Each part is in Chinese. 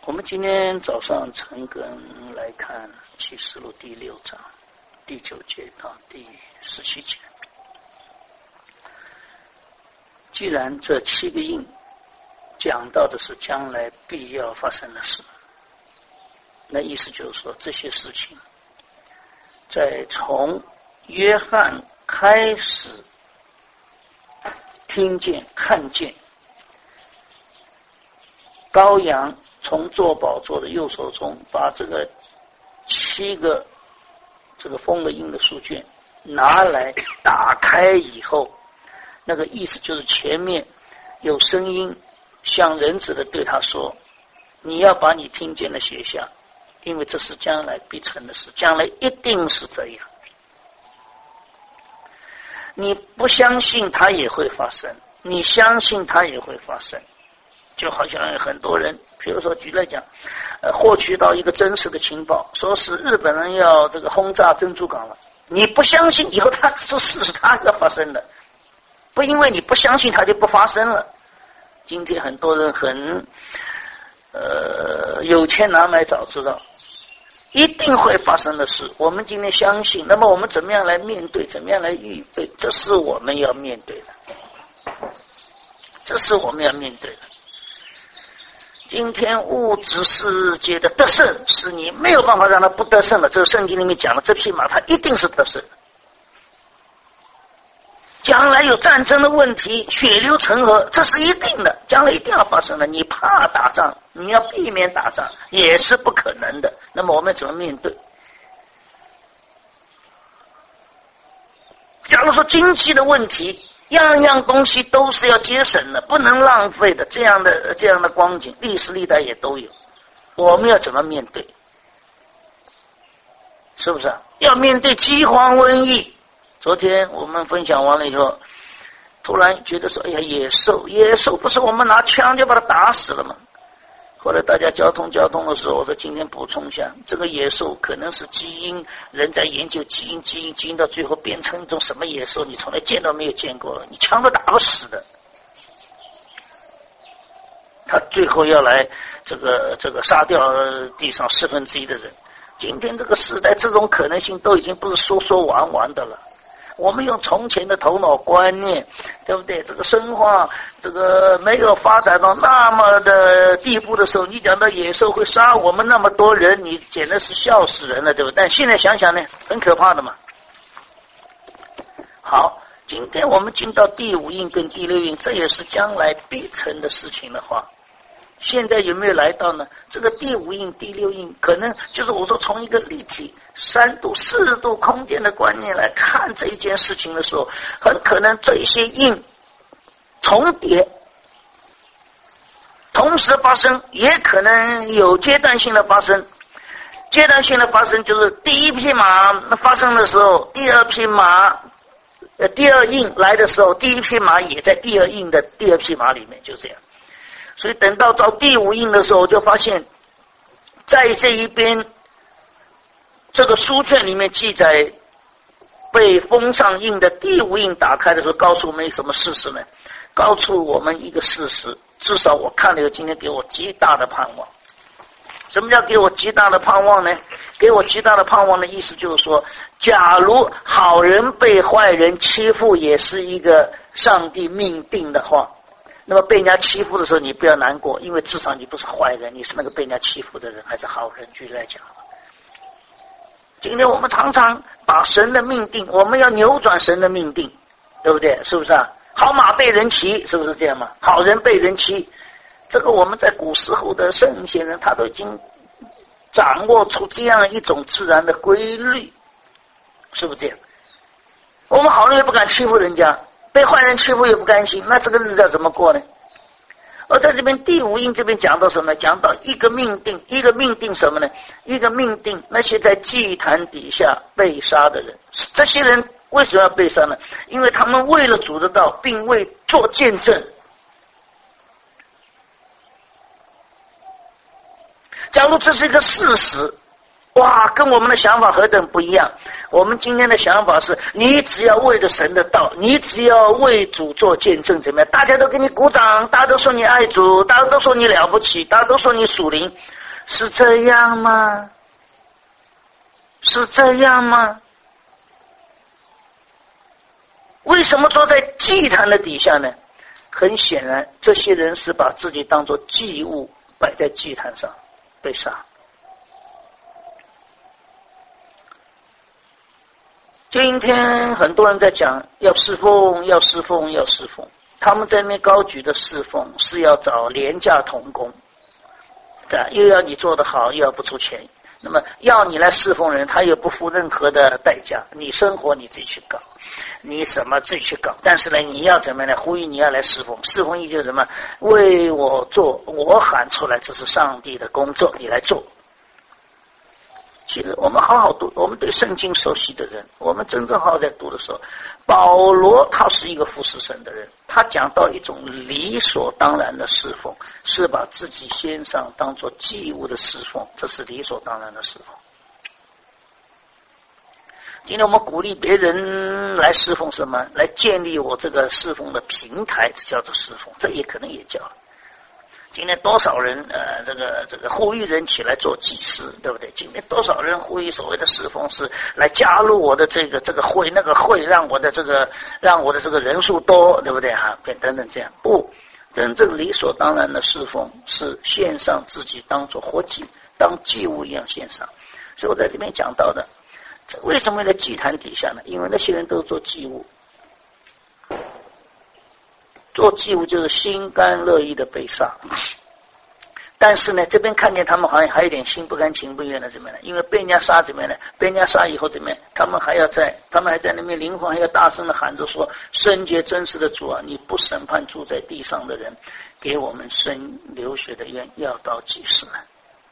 我们今天早上陈根来看启示录第6章第9节到第17节。既然这7个印讲到的是将来必要发生的事，那意思就是说，这些事情在从约翰开始听见看见羔羊从坐宝座的右手中把这个7个这个封了印的书卷拿来打开以后，那个意思就是前面有声音像人子的对他说，你要把你听见的写下，因为这是将来必成的事，将来一定是这样，你不相信它也会发生，你相信它也会发生。就好像很多人比如说举例讲，获取到一个真实的情报，说是日本人要这个轰炸珍珠港了，你不相信以后它说事实它要发生的，不因为你不相信它就不发生了。今天很多人很有钱拿买早知道一定会发生的事，我们今天相信，那么我们怎么样来面对，怎么样来预备，这是我们要面对的，这是我们要面对的。今天物质世界的得胜是你没有办法让它不得胜的，这是圣经里面讲的，这匹马它一定是得胜的。将来有战争的问题，血流成河，这是一定的，将来一定要发生的。你怕打仗，你要避免打仗也是不可能的，那么我们怎么面对？假如说经济的问题，样样东西都是要节省的，不能浪费的，这样的光景历史历代也都有，我们要怎么面对？是不是要面对饥荒瘟疫？昨天我们分享完了以后，突然觉得说，哎呀，野兽不是我们拿枪就把它打死了吗？后来大家交通的时候，我说今天补充一下，这个野兽可能是基因，人在研究基因到最后变成一种什么野兽，你从来见都没有见过，你枪都打不死的。他最后要来这个杀掉地上1/4的人。今天这个时代，这种可能性都已经不是说玩的了。我们用从前的头脑观念，对不对？这个生化这个没有发展到那么的地步的时候，你讲到野兽会杀我们那么多人，你简直是笑死人了，对不对？但现在想想呢，很可怕的嘛。好，今天我们进到第5印跟第6印，这也是将来必成的事情的话，现在有没有来到呢？这个第5印第6印可能就是我说从一个立体3度4度空间的观念来看这一件事情的时候，很可能这一些印重叠同时发生，也可能有阶段性的发生。阶段性的发生就是第一匹马发生的时候，第2匹马第2印来的时候，第1匹马也在第2印的第2匹马里面，就这样。所以等到第5印的时候，就发现在这一边这个书卷里面记载被封上印的第5印打开的时候，告诉我们什么事实呢？告诉我们一个事实，至少我看了今天给我极大的盼望。什么叫给我极大的盼望呢？给我极大的盼望的意思就是说，假如好人被坏人欺负也是一个上帝命定的话，那么被人家欺负的时候你不要难过，因为至少你不是坏人，你是那个被人家欺负的人，还是好人。举例来讲，今天我们常常把神的命定，我们要扭转神的命定，对不对？是不是啊？好马被人骑，是不是这样嘛？好人被人欺，这个我们在古时候的圣贤人他都已经掌握出这样一种自然的规律，是不是这样？我们好人也不敢欺负人家，被坏人欺负也不甘心，那这个日子要怎么过呢？而在这边第5印这边讲到什么？讲到一个命定，一个命定什么呢？一个命定那些在祭坛底下被杀的人，这些人为什么要被杀呢？因为他们为了主的道，并为做见证。假如这是一个事实， 哇，跟我们的想法何等不一样。我们今天的想法是，你只要为着神的道，你只要为主做见证，怎么样？大家都给你鼓掌，大家都说你爱主，大家都说你了不起，大家都说你属灵，是这样吗？是这样吗？为什么坐在祭坛的底下呢？很显然，这些人是把自己当作祭物摆在祭坛上被杀。今天很多人在讲要侍奉，要侍奉，要侍奉，他们在那边高举的侍奉是要找廉价童工，对吧？又要你做得好，又要不出钱。那么要你来侍奉人，他也不付任何的代价，你生活你自己去搞，你什么自己去搞。但是呢，你要怎么样呢？呼吁你要来侍奉，侍奉意就是什么？为我做，我喊出来，这是上帝的工作，你来做。其实我们好好读，我们对圣经熟悉的人，我们真正好好在读的时候，保罗他是一个服侍神的人，他讲到一种理所当然的侍奉，是把自己献上当作祭物的侍奉，这是理所当然的侍奉。今天我们鼓励别人来侍奉什么？来建立我这个侍奉的平台，这叫做侍奉，这也可能也叫。今天多少人这个呼吁人起来做祭司，对不对？今天多少人呼吁所谓的侍奉是来加入我的这个会那个会，让我的这个人数多，对不对哈？等等这样。不，真正理所当然的侍奉是献上自己当作活祭，当祭物一样献上。所以我在这边讲到的，为什么在祭坛底下呢？因为那些人都做祭物。做祭物就是心甘乐意的被杀，但是呢，这边看见他们好像还有点心不甘情不愿的怎么样呢？因为被人家杀怎么样呢？被人家杀以后怎么样？他们还在那边灵魂还要大声的喊着说：圣洁真实的主啊，你不审判住在地上的人，给我们生流血的冤要到几时呢？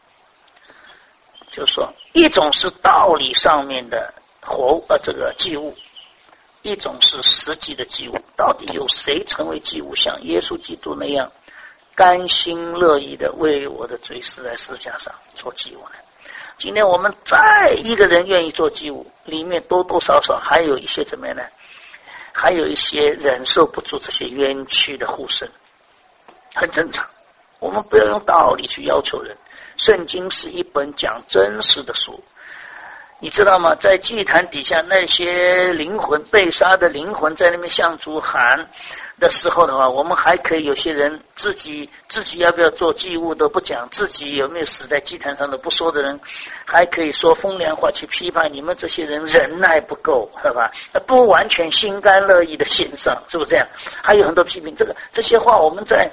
就是说，一种是道理上面的这个祭物。一种是实际的祭物，到底有谁成为祭物，像耶稣基督那样甘心乐意的为我的罪死在十字架上做祭物呢？今天我们再一个人愿意做祭物，里面多多少少还有一些怎么样呢？还有一些忍受不住这些冤屈的呼声，很正常。我们不要用道理去要求人，圣经是一本讲真实的书。你知道吗？在祭坛底下，那些灵魂被杀的灵魂在那边向主喊的时候的话，我们还可以有些人自己要不要做祭物都不讲，自己有没有死在祭坛上的不说的人，还可以说风凉话去批判你们这些人忍耐不够，是吧？不完全心甘乐意的献上，是不是这样？还有很多批评，这些话我们在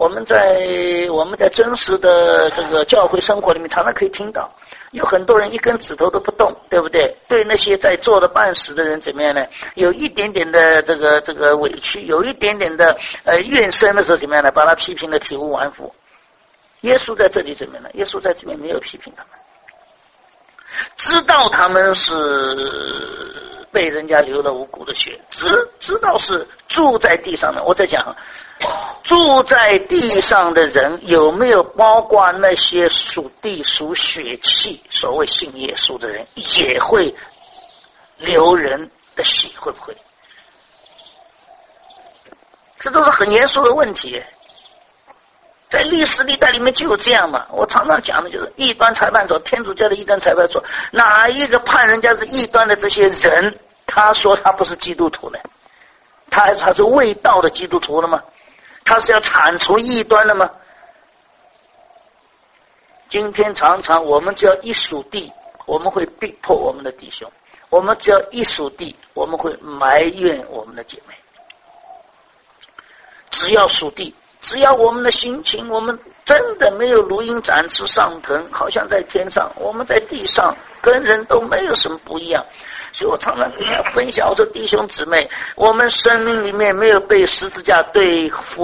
真实的这个教会生活里面常常可以听到。有很多人一根指头都不动，对不对？对那些在做的半死的人怎么样呢？有一点点的这个委屈，有一点点的怨声的时候怎么样呢？把他批评的体无完肤。耶稣在这里怎么样呢？耶稣在这边没有批评他们，知道他们是被人家流了无辜的血，知道是住在地上的。我在讲住在地上的人有没有包括那些属地属血气，所谓信耶稣的人也会流人的血，会不会？这都是很严肃的问题。在历史历代里面就有这样嘛。我常常讲的就是异端裁判所，天主教的异端裁判所，哪一个判人家是异端的这些人，他说他不是基督徒呢？他是未道的基督徒了吗？他是要铲除异端了吗？今天常常我们只要一属地，我们会逼迫我们的弟兄；我们只要一属地，我们会埋怨我们的姐妹。只要属地，只要我们的心情，我们真的没有如鹰展翅上腾，好像在天上，我们在地上跟人都没有什么不一样。所以我常常跟大家分享，我说弟兄姊妹，我们生命里面没有被十字架对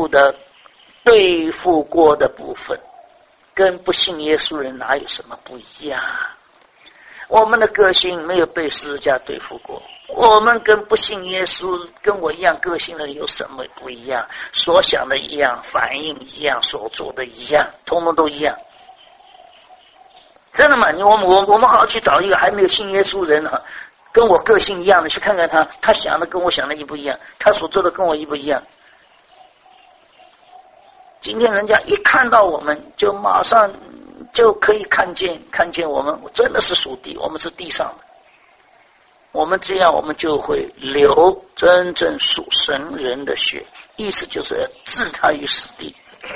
付过的部分，跟不信耶稣人哪有什么不一样？我们的个性没有被十字架对付过，我们跟不信耶稣跟我一样个性的有什么不一样？所想的一样，反应一样，所做的一样，通通都一样。 真的吗？我们好好去找一个还没有信耶稣人啊，跟我个性一样的，去看看他想的跟我想的一不一样，他所做的跟我一不一样。今天人家一看到我们，就马上就可以看见我们真的是属地，我们是地上的。我们这样，我们就会流真正属神人的血，意思就是要置他于死地。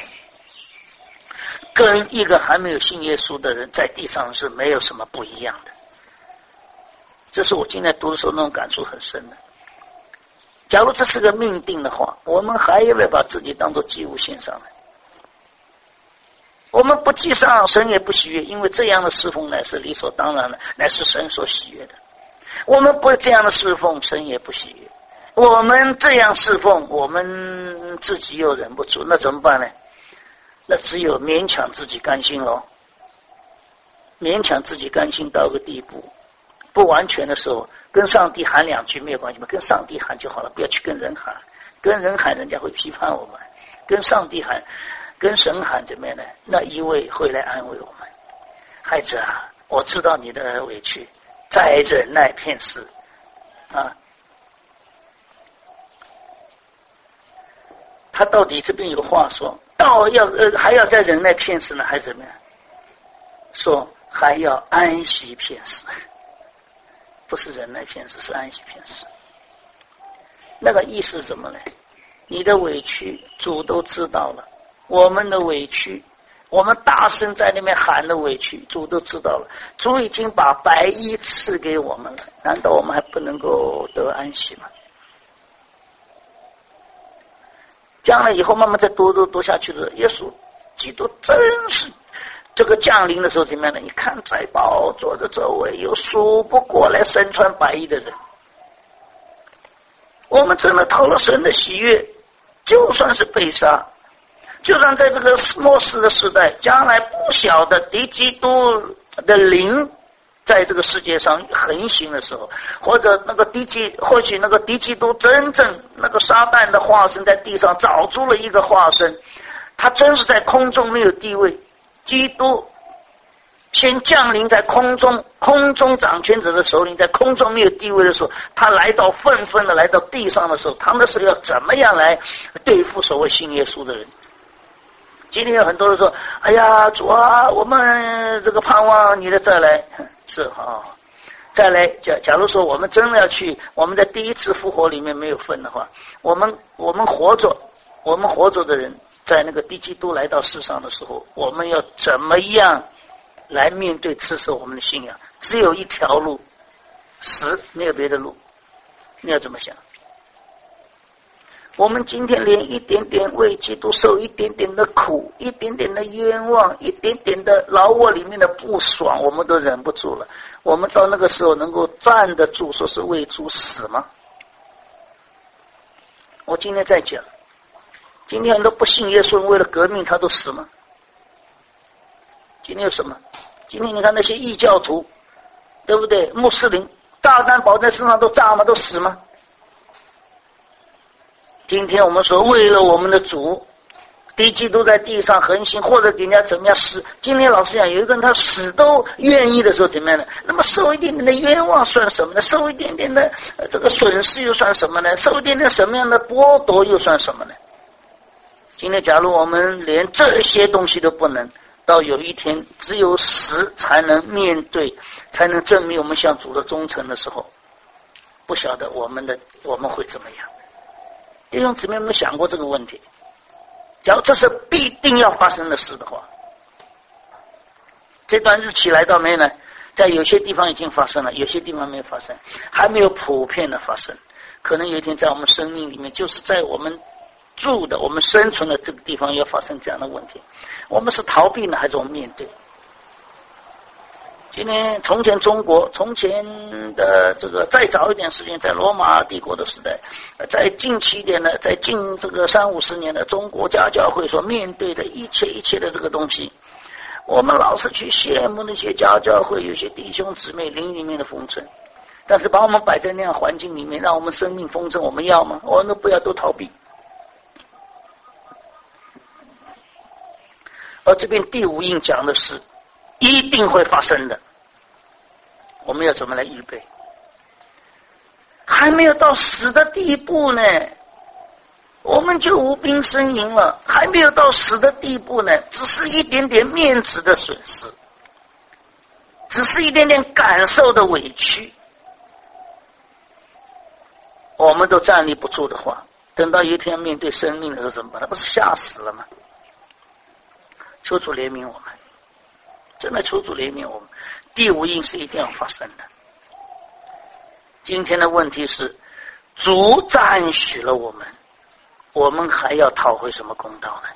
跟一个还没有信耶稣的人在地上是没有什么不一样的。这是我今天读的时候那种感触很深的。假如这是个命定的话，我们还要不要把自己当作祭物献上来？我们不祭上，神也不喜悦，因为这样的侍奉乃是理所当然的，乃是神所喜悦的。我们不这样的侍奉，神也不喜悦。我们这样侍奉，我们自己又忍不住，那怎么办呢？那只有勉强自己甘心咯，勉强自己甘心到个地步，不完全的时候，跟上帝喊两句没有关系嘛，跟上帝喊就好了，不要去跟人喊，跟人喊人家会批判我们，跟上帝喊，跟神喊怎么样呢？那一位会来安慰我们，孩子啊，我知道你的委屈，再忍耐片时啊。他到底这边有话说，还要再忍耐片时呢，还怎么样？说还要安息片时，不是忍耐片时，是安息片时。那个意思是什么呢？你的委屈主都知道了，我们的委屈，我们大声在那边喊的委屈，主都知道了。主已经把白衣赐给我们了，难道我们还不能够得安息吗？将来以后慢慢再读下去的，耶稣基督真是这个降临的时候怎么样呢？你看在宝座的周围有数不过来身穿白衣的人。我们真的讨了神的喜悦，就算是被杀，就算在这个末世的时代，将来不晓得敌基督的灵在这个世界上横行的时候，或者或许那个敌基督真正那个撒旦的化身在地上找出了一个化身，他真是在空中没有地位，基督先降临在空中掌权者的首领，在空中没有地位的时候，他来到纷纷的来到地上的时候，他们是要怎么样来对付所谓信耶稣的人？今天有很多人说，哎呀主啊，我们这个盼望你的再来。是啊，再来假如说我们真的要去，我们在第一次复活里面没有份的话，我们活着的人，在那个敌基督来到世上的时候，我们要怎么样来面对刺受我们的信仰？只有一条路，死，没有别的路。你要怎么想？我们今天连一点点为基督受一点点的苦，一点点的冤枉，一点点的老我里面的不爽，我们都忍不住了。我们到那个时候能够站得住，说是为主死吗？我今天在讲，今天很多不信耶稣为了革命他都死吗？今天有什么？今天你看那些异教徒，对不对？穆斯林炸弹绑在身上都炸吗？都死吗？今天我们说为了我们的主，敌基督在地上横行，或者给人家怎么样死，今天老实讲，有一个人他死都愿意的时候怎么样呢？那么受一点点的冤枉算什么呢？受一点点的这个损失又算什么呢？受一点点什么样的剥夺又算什么呢？今天假如我们连这些东西都不能，到有一天只有死才能面对，才能证明我们向主的忠诚的时候，不晓得我们会怎么样？弟兄姊妹有没有想过这个问题？假如这是必定要发生的事的话，这段日期来到没呢？在有些地方已经发生了，有些地方没有发生，还没有普遍的发生。可能有一天在我们生命里面，就是在我们住的、我们生存的这个地方要发生这样的问题，我们是逃避呢，还是我们面对？今天从前中国，从前的这个再早一点时间，在罗马帝国的时代，在近期一点的，在近这个30-50年的中国家教会所面对的一切的这个东西，我们老是去羡慕那些家教会有些弟兄姊妹灵里面的丰盛，但是把我们摆在那样环境里面，让我们生命丰盛，我们要吗？我们都不要，都逃避。而这边第5印讲的是一定会发生的。我们要怎么来预备？还没有到死的地步呢，我们就无病呻吟了。还没有到死的地步呢，只是一点点面子的损失，只是一点点感受的委屈，我们都站立不住的话，等到有一天面对生命的时候怎么办？那不是吓死了吗？求主怜悯我们，真的求主怜悯我们。第五印是一定要发生的。今天的问题是，主赞许了我们，我们还要讨回什么公道呢？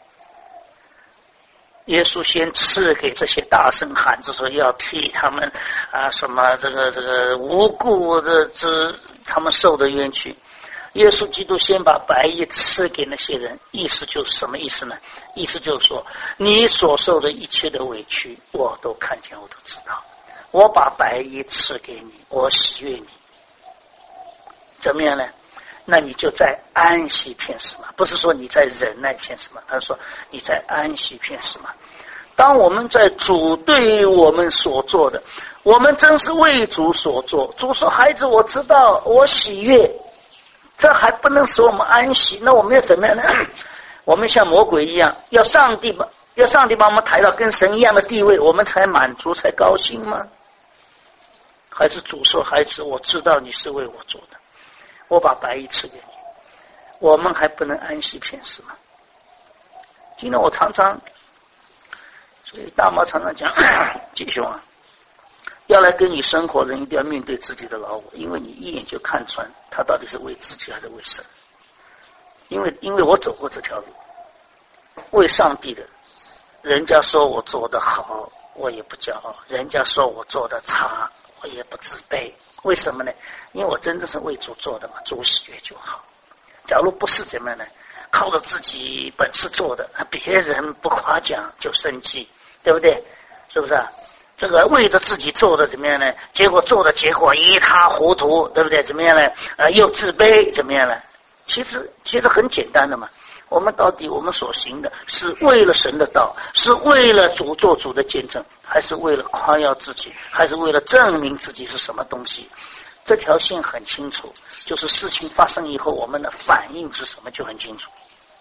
耶稣先赐给这些大声喊着说要替他们什么这个无故的他们受的冤屈。耶稣基督先把白衣赐给那些人，意思就是什么意思呢？意思就是说，你所受的一切的委屈我都看见，我都知道，我把白衣赐给你，我喜悦你，怎么样呢？那你就在安息片时嘛，不是说你在忍耐片时嘛，他说你在安息片时嘛。当我们在主对我们所做的，我们真是为主所做。主说孩子我知道，我喜悦，这还不能使我们安息，那我们要怎么样呢？我们像魔鬼一样，要上帝把我们抬到跟神一样的地位，我们才满足才高兴吗？还是主说孩子我知道你是为我做的，我把白衣赐给你，我们还不能安息片时吗？今天我常常，所以大毛常常讲弟兄啊，要来跟你生活的人一定要面对自己的老我，因为你一眼就看穿他到底是为自己还是为神。因为我走过这条路，为上帝的，人家说我做得好，我也不骄傲；人家说我做得差，我也不自卑。为什么呢？因为我真的是为主做的嘛，主喜悦就好。假如不是怎么样呢？靠着自己本事做的，别人不夸奖就生气，对不对？是不是啊？这个为着自己做的怎么样呢？结果做的结果一塌糊涂，对不对？怎么样呢？又自卑，怎么样呢？其实很简单的嘛。我们到底我们所行的是为了神的道，是为了主做主的见证，还是为了夸耀自己，还是为了证明自己是什么东西？这条线很清楚，就是事情发生以后我们的反应是什么就很清楚，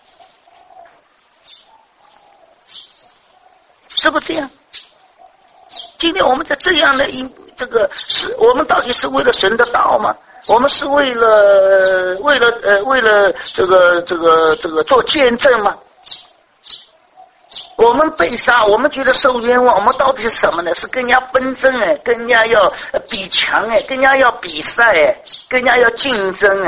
是不是这样？今天我们在这样的这个是我们到底是为了神的道吗？我们是为了这个做见证吗？我们被杀，我们觉得受冤枉，我们到底是什么呢？是跟人家纷争跟人家要比强跟人家要比赛跟人家要竞争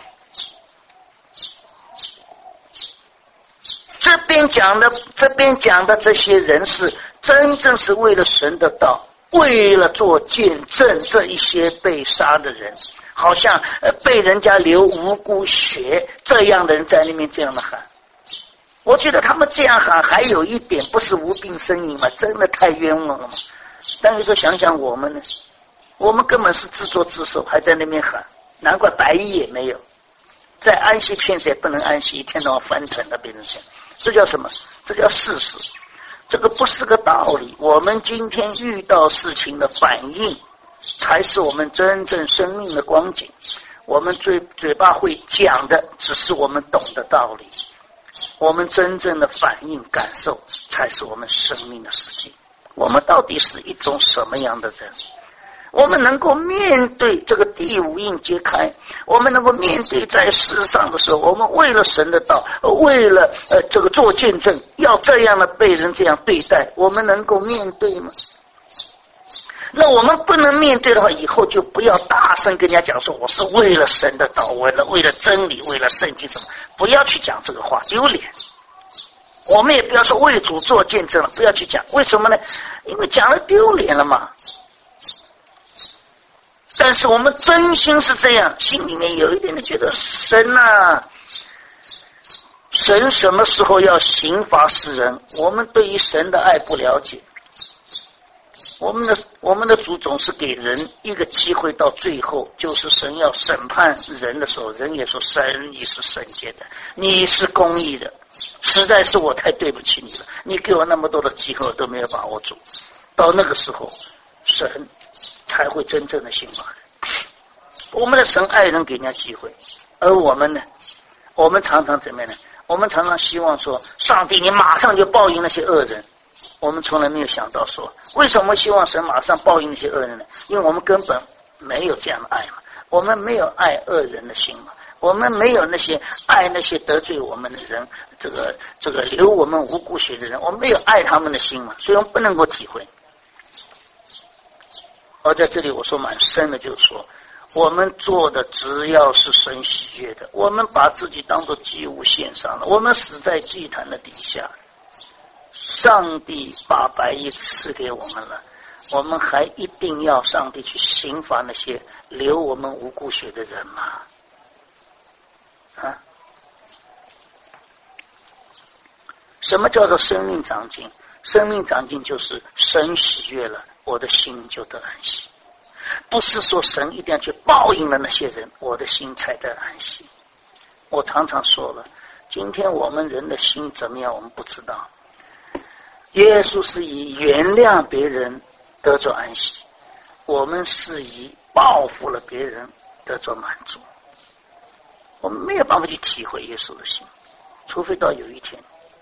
这边讲的这些人是真正是为了神的道，为了做见证，这一些被杀的人。好像被人家流无辜血这样的人在那边这样的喊，我觉得他们这样喊还有一点不是无病呻吟嘛，真的太冤枉了嘛。但是说想想我们呢，我们根本是自作自受，还在那边喊，难怪白衣也没有，在安息片时也不能安息，一天到晚翻腾的变成这样，这叫什么？这叫事实，这个不是个道理。我们今天遇到事情的反应才是我们真正生命的光景。我们嘴巴会讲的只是我们懂的道理，我们真正的反应感受才是我们生命的实际。我们到底是一种什么样的人？我们能够面对这个第五印揭开，我们能够面对在世上的时候，我们为了神的道，为了这个做见证，要这样的被人这样对待，我们能够面对吗？那我们不能面对的话，以后就不要大声跟人家讲说我是为了神的道，为了真理，为了圣经什么，不要去讲这个话，丢脸。我们也不要说为主做见证了，不要去讲。为什么呢？因为讲了丢脸了嘛。但是我们真心是这样，心里面有一点的觉得神神什么时候要刑罚世人？我们对于神的爱不了解。我们的主总是给人一个机会，到最后就是神要审判人的时候，人也说神你是圣洁的，你是公义的，实在是我太对不起你了，你给我那么多的机会我都没有把握住。 到那个时候，神才会真正的兴发人。我们的神爱人给人家机会，而我们呢，我们常常怎么样呢？我们常常希望说，上帝你马上就报应那些恶人。我们从来没有想到说，为什么希望神马上报应那些恶人呢？因为我们根本没有这样的爱嘛，我们没有爱恶人的心嘛，我们没有那些爱那些得罪我们的人，这个流我们无辜血的人，我们没有爱他们的心嘛，所以我们不能够体会。而在这里我说蛮深的，就是说我们做的只要是神喜悦的，我们把自己当作祭物献上了，我们死在祭坛的底下，上帝把白衣赐给我们了，我们还一定要上帝去刑罚那些流我们无辜血的人吗？什么叫做生命长进？生命长进就是神喜悦了，我的心就得安息。不是说神一定要去报应了那些人，我的心才得安息。我常常说了，今天我们人的心怎么样我们不知道，耶稣是以原谅别人得着安息，我们是以报复了别人得着满足。我们没有办法去体会耶稣的心，除非到有一天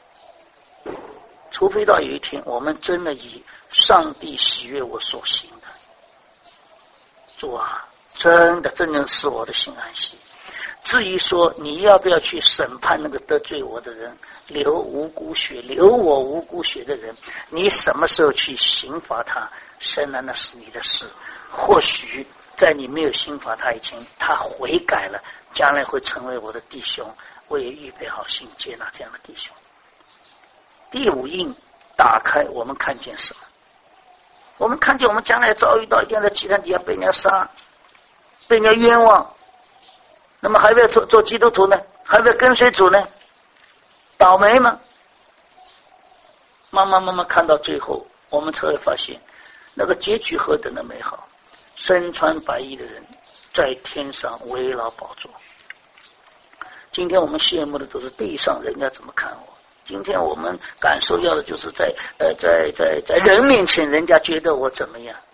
我们真的以上帝喜悦我所行的，主啊，真的使我的心安息。至于说你要不要去审判那个得罪我的人，流我无辜血的人，你什么时候去刑罚他，神那是你的事。或许在你没有刑罚他以前，他悔改了，将来会成为我的弟兄，我也预备好心接纳这样的弟兄。第五印打开，我们看见什么？我们看见我们将来遭遇到一定在祭坛底下被人家杀，被人家冤枉，那么还要做基督徒呢？还要跟随主呢？倒霉吗？慢慢看到最后，我们才会发现那个结局何等的美好。身穿白衣的人在天上围绕宝座。今天我们羡慕的都是地上人家怎么看我，今天我们感受要的就是在人面前人家觉得我怎么样。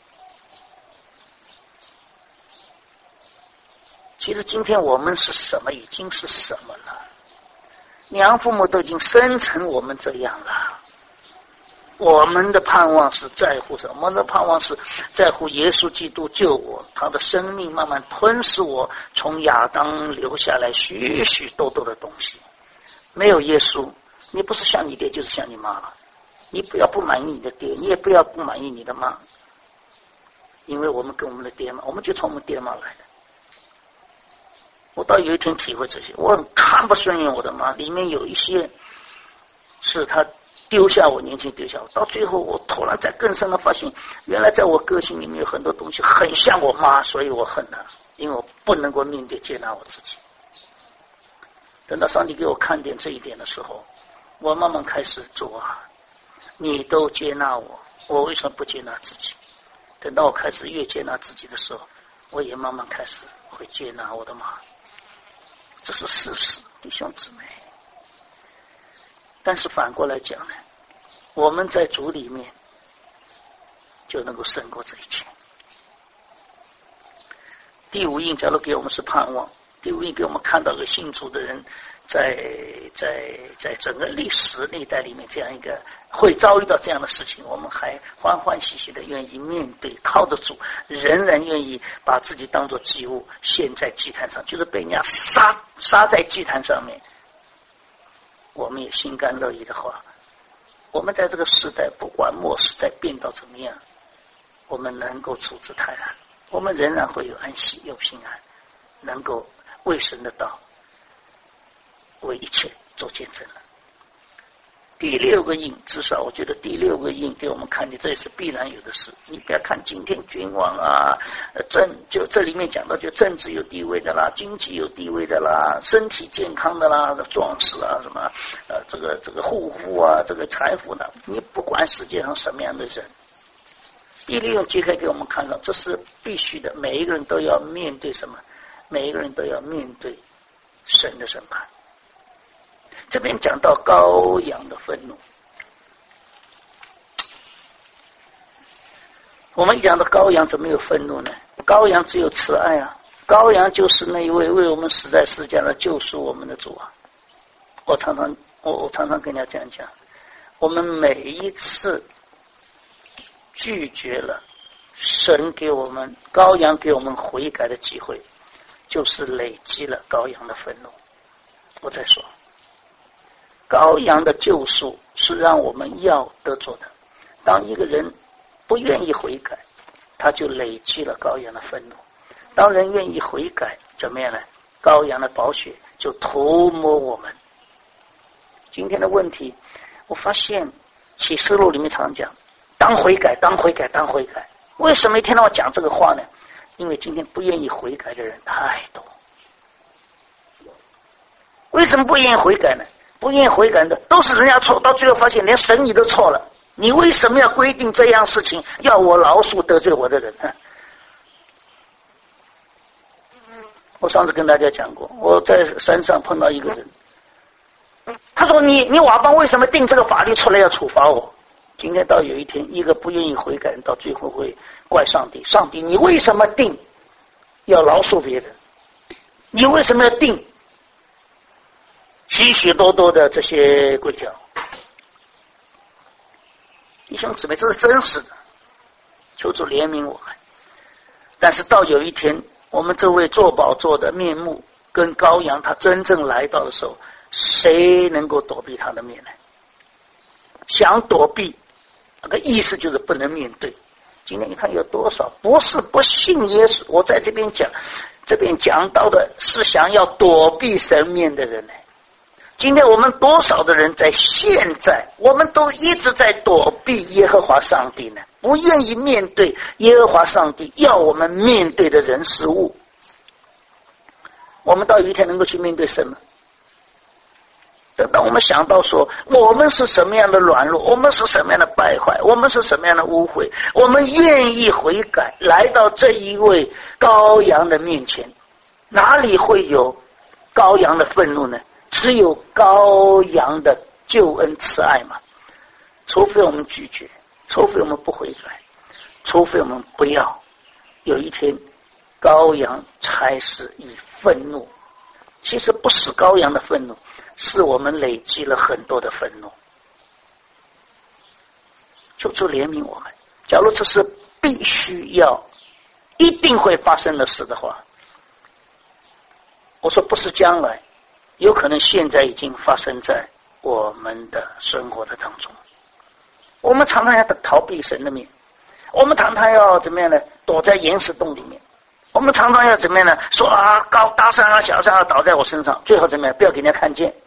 其实今天我们是什么，已经是什么了，娘父母都已经生成我们这样了。我们的盼望是在乎什么？我们的盼望是在乎耶稣基督救我，他的生命慢慢吞噬我从亚当留下来许许多多的东西。没有耶稣，你不是像你爹就是像你妈了。你不要不满意你的爹，你也不要不满意你的妈，因为我们跟我们的爹妈，我们就从我们爹妈来的。我到有一天体会这些，我很看不顺眼我的妈，里面有一些是他丢下我，年轻丢下我，到最后我突然在更深的发现，原来在我个性里面有很多东西很像我妈，所以我恨她，因为我不能够面对接纳我自己。等到上帝给我看见这一点的时候，我慢慢开始做啊，你都接纳我，我为什么不接纳自己？等到我开始越接纳自己的时候，我也慢慢开始会接纳我的妈，这是事实，弟兄姊妹。但是反过来讲呢，我们在主里面就能够胜过这一切。第五印假如给我们是盼望，第五印给我们看到个信主的人在整个历史历代里面这样一个会遭遇到这样的事情，我们还欢欢喜喜的愿意面对，靠得住，仍然愿意把自己当作祭物献在祭坛上，就是被人家杀在祭坛上面，我们也心甘乐意的话，我们在这个时代不管末世在变到怎么样，我们能够处之泰然，我们仍然会有安息有平安，能够为神的道为一切做见证了。第六个印，至少我觉得第六个印给我们看见，这也是必然有的事。你不要看今天君王啊，就这里面讲到，就政治有地位的啦，经济有地位的啦，身体健康的啦，壮士啊，什么这个护肤啊，这个财富的，你不管世界上什么样的人，第六揭开给我们看到，这是必须的，每一个人都要面对什么？每一个人都要面对神的审判。这边讲到羔羊的愤怒， 我们一讲到羔羊，怎么有愤怒呢？羔羊只有慈爱啊！羔羊就是那一位为我们死在世界上救赎我们的主啊！我常常跟人家这样讲，我们每一次拒绝了神给我们羔羊给我们悔改的机会，就是累积了羔羊的愤怒。我再说，羔羊的救赎是让我们要得着的。当一个人不愿意悔改，他就累积了羔羊的愤怒。当人愿意悔改，怎么样呢？羔羊的宝血就涂抹我们。今天的问题，我发现启示录里面常讲，当悔改，当悔改，当悔改。为什么一天到晚讲这个话呢？因为今天不愿意悔改的人太多。为什么不愿意悔改呢？不愿意悔改的都是人家错，到最后发现连神你都错了。你为什么要规定这样事情，要我饶恕得罪我的人呢？我上次跟大家讲过，我在山上碰到一个人，他说你瓦邦为什么定这个法律出来要处罚我？今天到有一天，一个不愿意悔改人到最后会怪上帝，上帝你为什么定要饶恕别人？你为什么要定许许多多的这些规条？弟兄姊妹，这是真实的，求主怜悯我们。但是到有一天，我们这位坐宝座的面目跟羔羊他真正来到的时候，谁能够躲避他的面呢？想躲避，那个意思就是不能面对。今天你看有多少不是不信耶稣，我在这边讲到的是想要躲避神面的人呢。今天我们多少的人在现在，我们都一直在躲避耶和华上帝呢？不愿意面对耶和华上帝要我们面对的人事物。我们到有一天能够去面对什么？当我们想到说我们是什么样的软弱，我们是什么样的败坏，我们是什么样的污秽，我们愿意悔改，来到这一位羔羊的面前，哪里会有羔羊的愤怒呢？只有羔羊的救恩慈爱嘛。除非我们拒绝，除非我们不悔改，除非我们不要，有一天羔羊才是以愤怒。其实不是羔羊的愤怒，是我们累积了很多的愤怒。求主怜悯我们。假如这是必须要一定会发生的事的话，我说不是将来，有可能现在已经发生在我们的生活的当中。我们常常要逃避神的面，我们常常要怎么样呢？躲在岩石洞里面。我们常常要怎么样呢？说啊，大山啊小山啊倒在我身上，最后怎么样？不要给人家看见。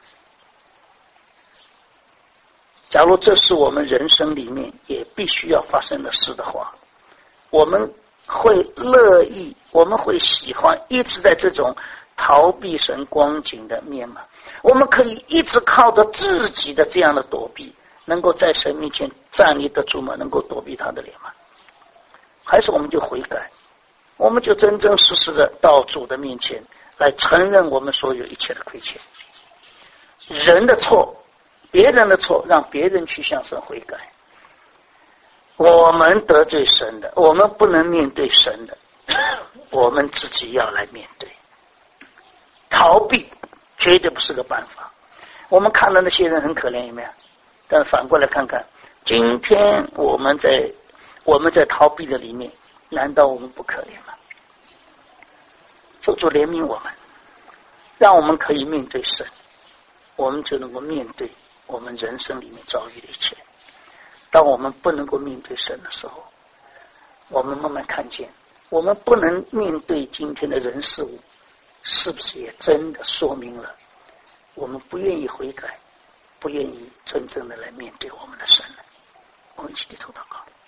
假如这是我们人生里面也必须要发生的事的话，我们会乐意，我们会喜欢一直在这种逃避神光景的面吗？我们可以一直靠着自己的这样的躲避，能够在神面前站立得住吗？能够躲避他的脸吗？还是我们就悔改，我们就真真实实的到主的面前来承认我们所有一切的亏欠，人的错，别人的错，让别人去向神悔改。我们得罪神的，我们不能面对神的，我们自己要来面对。逃避绝对不是个办法。我们看到那些人很可怜，有没有？但反过来看看，今天我们在逃避的里面，难道我们不可怜吗？求主怜悯我们，让我们可以面对神，我们就能够面对我们人生里面遭遇的一切。当我们不能够面对神的时候，我们慢慢看见，我们不能面对今天的人事物，是不是也真的说明了我们不愿意悔改，不愿意真正的来面对我们的神呢？我们一起低头祷告。